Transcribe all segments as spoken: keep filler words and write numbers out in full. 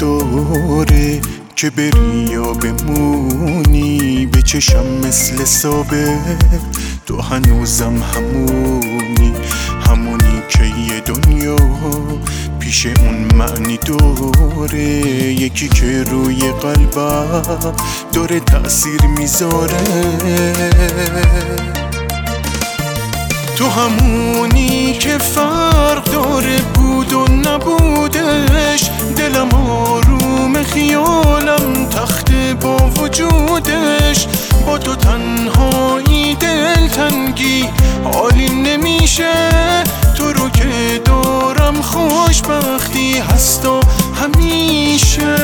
نداره که بری یا بمونی. به چشم مثل ثابت تو هنوزم همونی، همونی که یه دنیا پیش اون معنی داره. یکی که روی قلبم داره تأثیر میذاره. تو همونی که فرق داره بود و نبودش. دلم آروم خیالم تخته با وجودش. با تو تنهایی دلتنگی حالی نمیشه. تو رو که دارم خوشبختی هست و همیشه.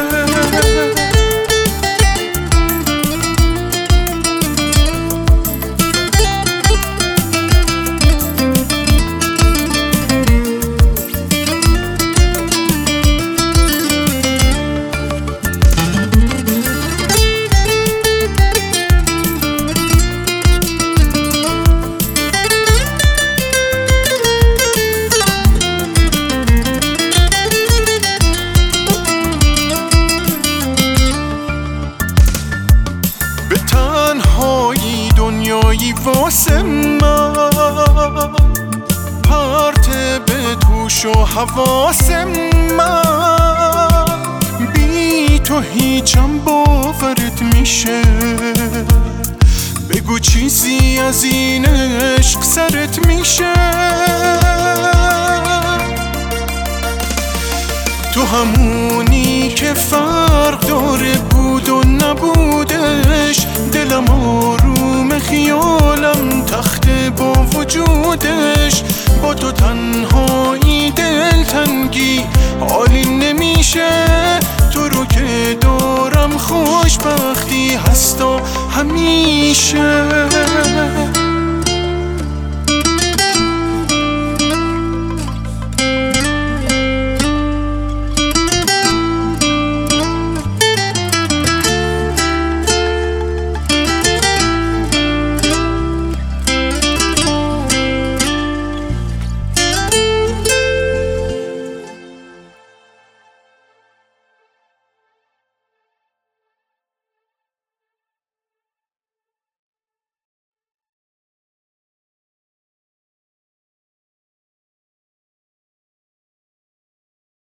تنهایی دنیایی واسه من، پرت به توش و حواس من. بی تو هیچم باورت میشه. بگو چیزی از این عشق سرت میشه. تو همونی که فرق داره بود و نبودش. دلم آروم خیالم تخته با وجودش. با تو تنهایی دلتنگی حالی نمیشه. تو رو که دارم خوشبختی هست و همیشه.